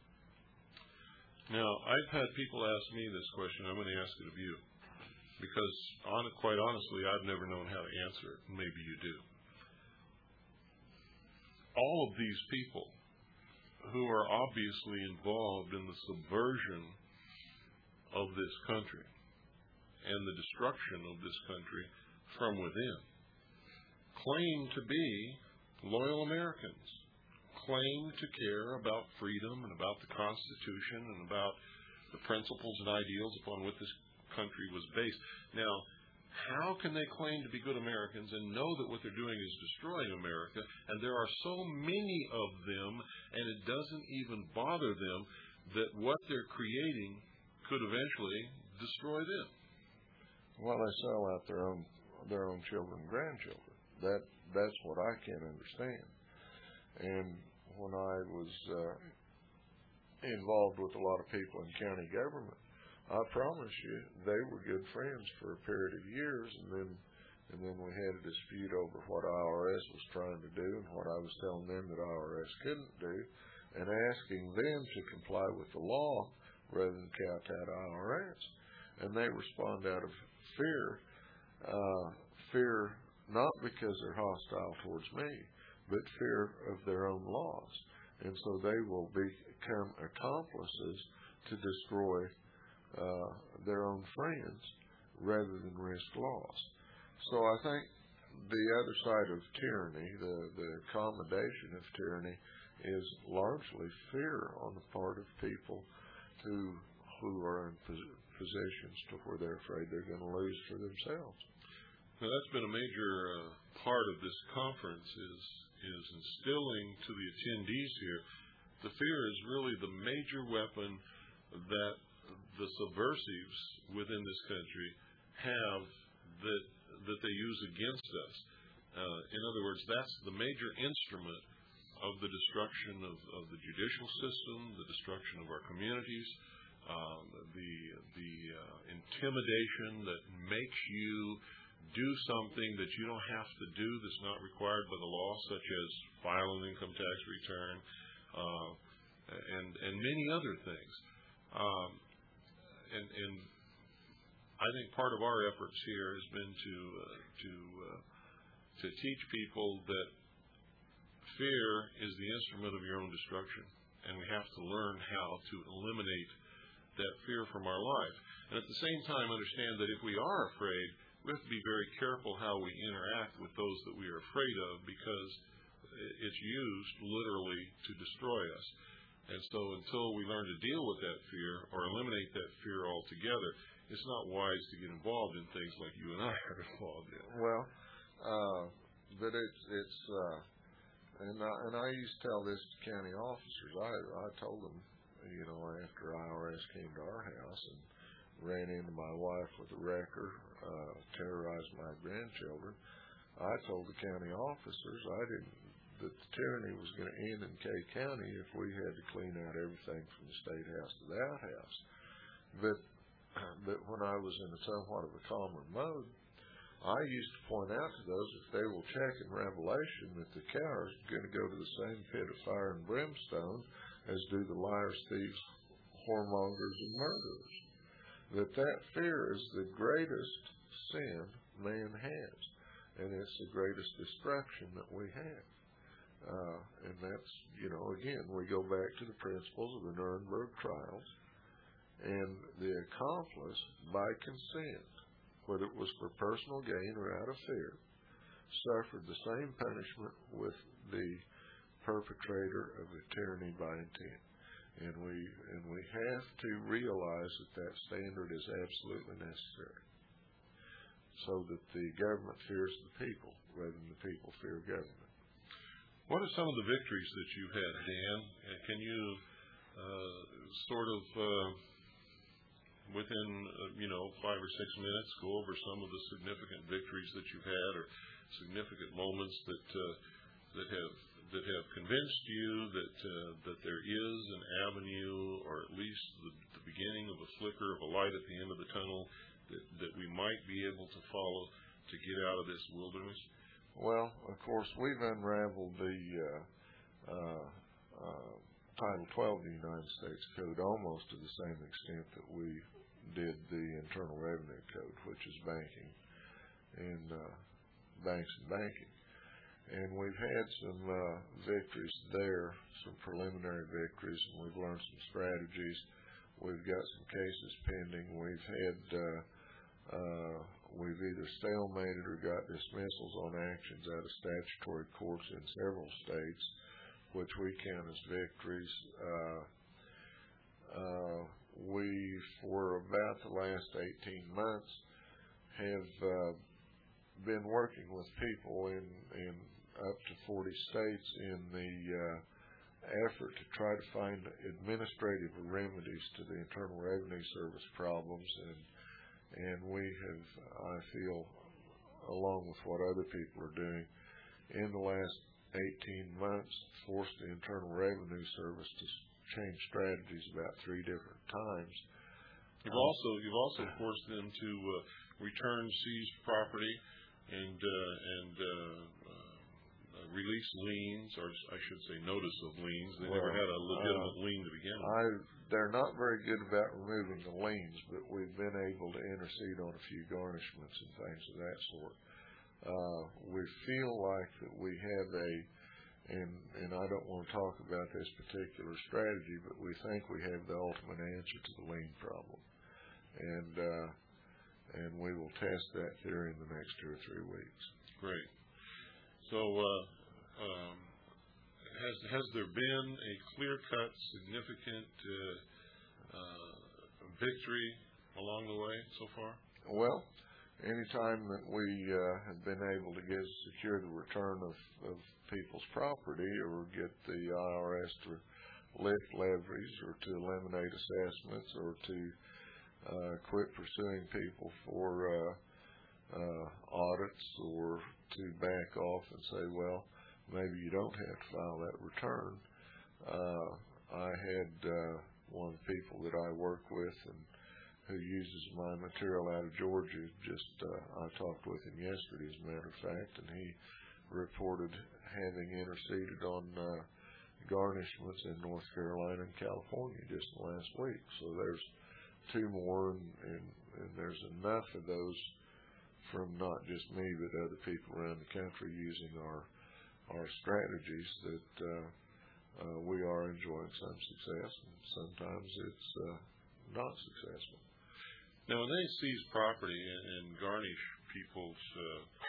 Now, I've had people ask me this question. I'm going to ask it of you, because on, quite honestly, I've never known how to answer it. Maybe you do. All of these people who are obviously involved in the subversion of this country and the destruction of this country from within claim to be loyal Americans, claim to care about freedom and about the Constitution and about the principles and ideals upon which this country was based. Now, how can they claim to be good Americans and know that what they're doing is destroying America, and there are so many of them, and it doesn't even bother them that what they're creating could eventually destroy them? Well, they sell out their own their own children and grandchildren. That that's what I can't understand. And when I was uh, involved with a lot of people in county government, I promise you they were good friends for a period of years, and then and then we had a dispute over what I R S was trying to do and what I was telling them that I R S couldn't do, and asking them to comply with the law rather than kowtow to I R S. And they respond out of fear, uh, fear not because they're hostile towards me, but fear of their own laws. And so they will become accomplices to destroy uh, their own friends rather than risk loss. So I think the other side of tyranny, the, the accommodation of tyranny, is largely fear on the part of people who who are in pos- positions to where they're afraid they're going to lose for themselves. Now, that's been a major uh, part of this conference, is is instilling to the attendees here the fear is really the major weapon that the subversives within this country have that that they use against us. Uh, in other words, that's the major instrument of the destruction of, of the judicial system, the destruction of our communities, um, the the uh, intimidation that makes you do something that you don't have to do, that's not required by the law, such as file an income tax return, uh, and and many other things. Um, and, and I think part of our efforts here has been to uh, to uh, to teach people that fear is the instrument of your own destruction, and we have to learn how to eliminate that fear from our life. And at the same time, understand that if we are afraid, we have to be very careful how we interact with those that we are afraid of, because it's used literally to destroy us. And so until we learn to deal with that fear or eliminate that fear altogether, it's not wise to get involved in things like you and I are involved in. Well, uh, but it's, it's uh, and, I, and I used to tell this to county officers. I, I told them, you know, after I R S came to our house and ran into my wife with a wrecker, uh, terrorized my grandchildren, I told the county officers I didn't that the tyranny was going to end in Kay County if we had to clean out everything from the state house to the outhouse. But but when I was in a somewhat of a calmer mode, I used to point out to those, if they will check in Revelation, that the cows are going to go to the same pit of fire and brimstone as do the liars, thieves, whoremongers, and murderers. That that fear is the greatest sin man has, and it's the greatest destruction that we have. Uh, and that's, you know, again, we go back to the principles of the Nuremberg trials, and the accomplice, by consent, whether it was for personal gain or out of fear, suffered the same punishment with the perpetrator of the tyranny by intent. And we and we have to realize that that standard is absolutely necessary. so that the government fears the people rather than the people fear government. What are some of the victories that you've had, Dan? And can you uh, sort of, uh, within uh, you know five or six minutes, go over some of the significant victories that you've had, or significant moments that uh, that have that have convinced you that uh, that there is an avenue, or at least the, the beginning of a flicker of a light at the end of the tunnel that that we might be able to follow to get out of this wilderness? Well, of course, we've unraveled the uh, uh, uh, Title twelve of the United States Code almost to the same extent that we did the Internal Revenue Code, which is banking and uh, banks and banking. And we've had some uh, victories there, some preliminary victories, and we've learned some strategies. We've got some cases pending. We've had uh, uh, we've either stalemated or got dismissals on actions out of statutory courts in several states, which we count as victories. Uh, uh, we, for about the last eighteen months, have uh, been working with people in, in up to forty states in the uh, effort to try to find administrative remedies to the Internal Revenue Service problems, and and we have, I feel, along with what other people are doing, in the last eighteen months, forced the Internal Revenue Service to change strategies about three different times. You've um, also you've also forced them to uh, return seized property and uh, and uh, uh, release liens, or I should say, notice of liens. They well, never had a legitimate uh, lien to begin with. I, they're not very good about removing the liens, but we've been able to intercede on a few garnishments and things of that sort. Uh, we feel like that we have a, and and I don't want to talk about this particular strategy, but we think we have the ultimate answer to the lien problem, and uh, and we will test that theory in the next two or three weeks. Great. So, uh, um, has has there been a clear-cut, significant uh, uh, victory along the way so far? Well, anytime that we uh, have been able to get secure the return of, of people's property, or get the I R S to lift levies, or to eliminate assessments, or to uh, quit pursuing people for uh, uh, audits, or to back off and say, well, maybe you don't have to file that return. Uh, I had uh, one of the people that I work with and who uses my material out of Georgia, just uh, I talked with him yesterday, as a matter of fact, and he reported having interceded on uh, garnishments in North Carolina and California just last week. So there's two more, and, and, and there's enough of those from not just me, but other people around the country using our our strategies, that uh, uh, we are enjoying some success, and sometimes it's uh, not successful. Now, when they seize property and, and garnish people's uh,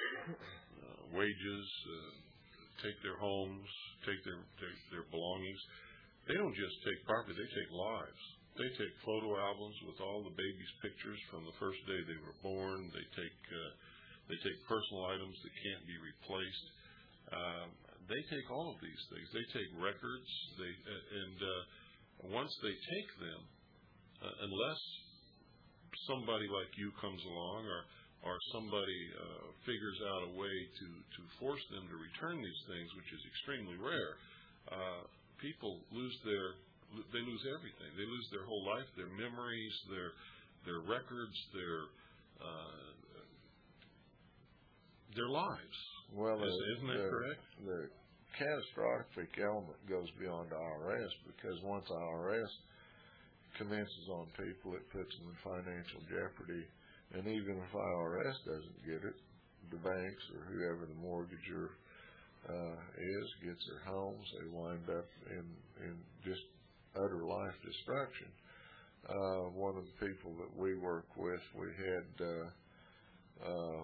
uh, wages, uh, take their homes, take their, take their belongings, they don't just take property, they take lives. They take photo albums with all the babies' pictures from the first day they were born. They take uh, they take personal items that can't be replaced. Uh, they take all of these things. They take records. They uh, and uh, once they take them, uh, unless somebody like you comes along, or or somebody uh, figures out a way to to force them to return these things, which is extremely rare, uh, people lose their They lose everything. They lose their whole life, their memories, their their records, their uh, their lives. Well, Is, the, isn't that the, correct? The catastrophic element goes beyond I R S, because once I R S commences on people, it puts them in financial jeopardy. And even if I R S doesn't get it, the banks or whoever the mortgager uh, is gets their homes. They wind up in in just utter life destruction. Uh, one of the people that we work with, we had uh, uh,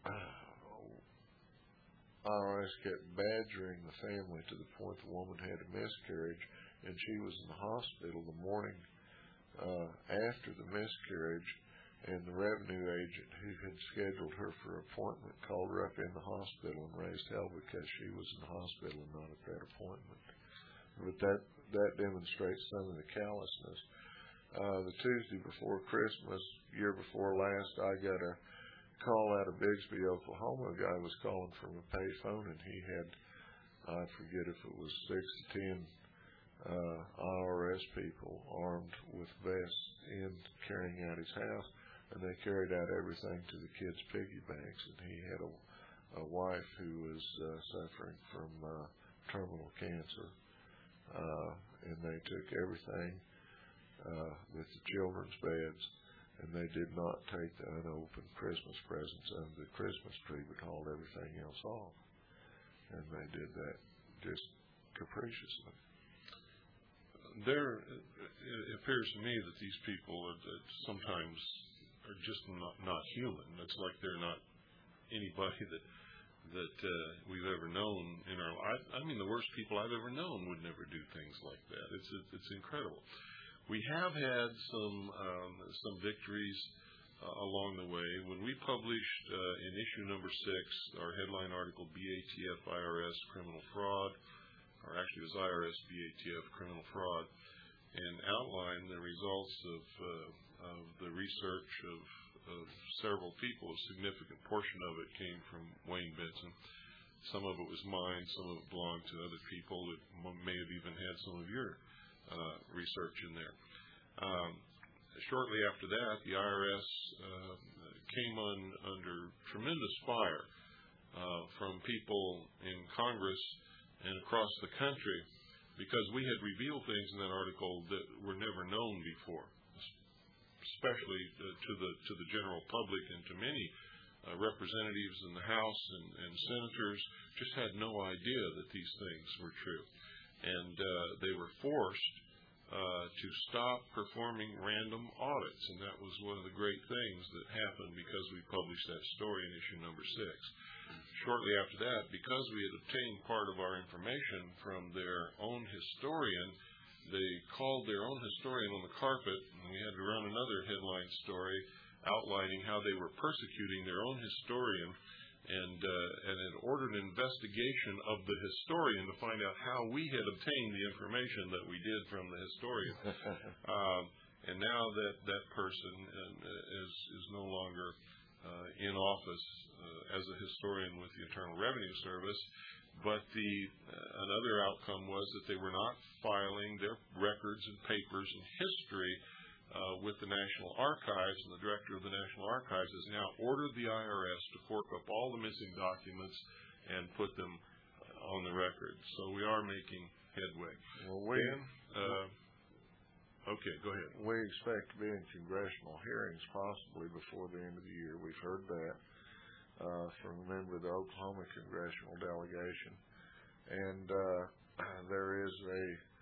I R S kept badgering the family to the point the woman had a miscarriage, and she was in the hospital the morning uh, after the miscarriage. and the revenue agent who had scheduled her for an appointment called her up in the hospital and raised hell because she was in the hospital and not at that appointment. But that, that demonstrates some of the callousness. Uh, the Tuesday before Christmas, year before last, I got a call out of Bixby, Oklahoma. A guy was calling from a pay phone, and he had, I forget if it was six to ten uh, I R S people armed with vests in carrying out his house, and they carried out everything to the kids' piggy banks. And he had a, a wife who was uh, suffering from uh, terminal cancer, uh, and they took everything uh, with the children's beds. And they did not take the unopened Christmas presents under the Christmas tree, but hauled everything else off. And they did that just capriciously. There, it appears to me that these people are, that sometimes are just not, not human. It's like they're not anybody that that uh, we've ever known in our life. I mean, the worst people I've ever known would never do things like that. It's it's incredible. We have had some um, some victories uh, along the way. When we published uh, in issue number six our headline article, B A T F I R S Criminal Fraud, or actually it was I R S B A T F Criminal Fraud, and outlined the results of, uh, of the research of, of several people. A significant portion of it came from Wayne Benson. Some of it was mine, some of it belonged to other people that may have even had some of your Uh, research in there. Um, shortly after that, the I R S uh, came on under tremendous fire uh, from people in Congress and across the country because we had revealed things in that article that were never known before, especially uh, to the to the general public and to many uh, representatives in the House and, and senators just had no idea that these things were true. And uh, they were forced uh, to stop performing random audits, and that was one of the great things that happened because we published that story in issue number six. Shortly after that, because we had obtained part of our information from their own historian, they called their own historian on the carpet, and we had to run another headline story outlining how they were persecuting their own historian and uh, and had ordered an investigation of the historian to find out how we had obtained the information that we did from the historian. um, and now that that person uh, is is no longer uh, in office uh, as a historian with the Internal Revenue Service, but the uh, another outcome was that they were not filing their records and papers and history Uh, with the National Archives, and the director of the National Archives has now ordered the I R S to fork up all the missing documents and put them on the record. So we are making headway. Well, we, Dan, uh, okay, go ahead. We expect to be in congressional hearings possibly before the end of the year. We've heard that uh, from a member of the Oklahoma congressional delegation. And uh, there is a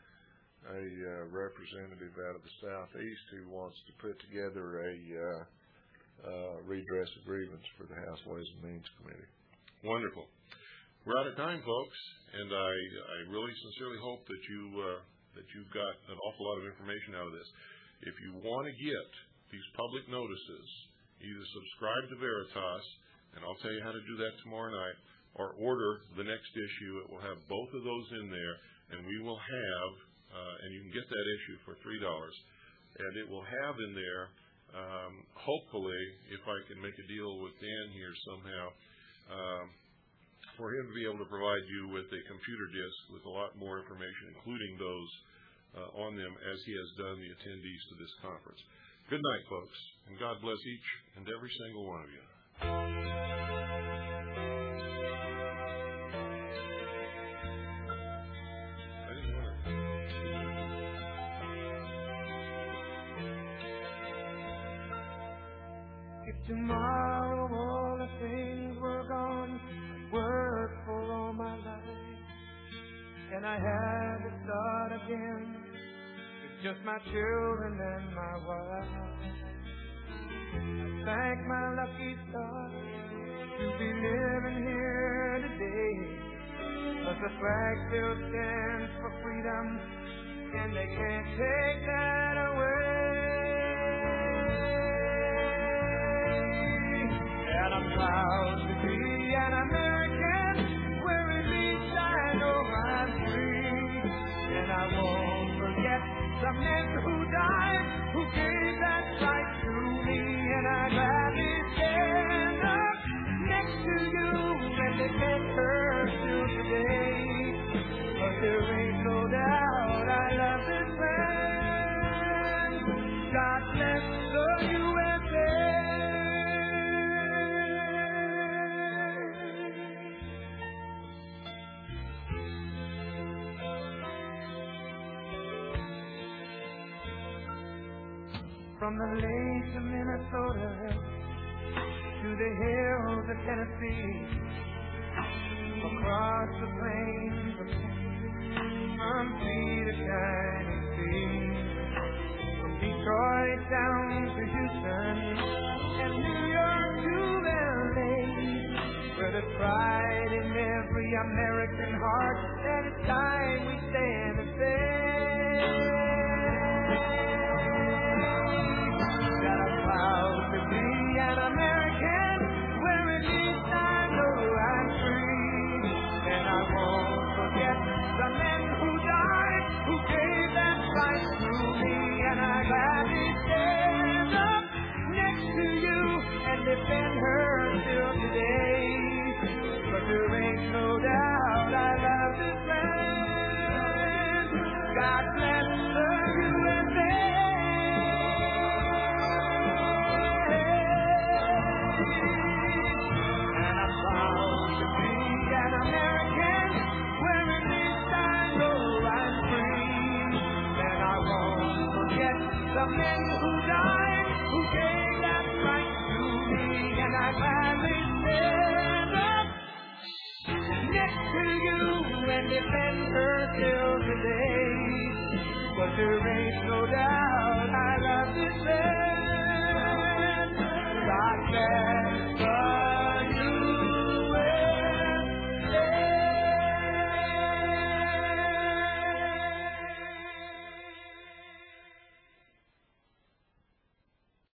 a uh, representative out of the southeast who wants to put together a uh, uh, redress of grievance for the House Ways and Means Committee. Wonderful. We're out of time, folks, and I, I really sincerely hope that you uh, that you got an awful lot of information out of this. If you want to get these public notices, either subscribe to Veritas, and I'll tell you how to do that tomorrow night, or order the next issue. It will have both of those in there, and we will have Uh, and you can get that issue for three dollars. And it will have in there, um, hopefully, if I can make a deal with Dan here somehow, um, for him to be able to provide you with a computer disk with a lot more information, including those uh, on them, as he has done the attendees to this conference. Good night, folks, and God bless each and every single one of you. Tomorrow all the things were gone, I'd worked for all my life, and I had to start again with just my children and my wife. I thank my lucky stars to be living here today, but the flag still stands for freedom, and they can't take that away. the men who died, who gave that right to me, and I gladly stand up next to you and defend her till today. But there ain't no doubt I love this land. God bless the U S A. From the lakes of Minnesota to the hills of Tennessee, across the plains of Texas, from sea to shining sea, from Detroit down to Houston and New York to L A, where there's pride in every American heart, and it's time we stand and say that I'm proud to be an American, where at least I know I'm free. And I won't forget the men who died, who gave that right to me. And I gladly stand up next to you and defend her till today. But there ain't no doubt I love this land. God bless the U S A. And I'm proud to be an American, where at least I know I'm free. And I won't forget the men who died, who gave that right to me. And I gladly stand up next to you and defend her till today. But there ain't no doubt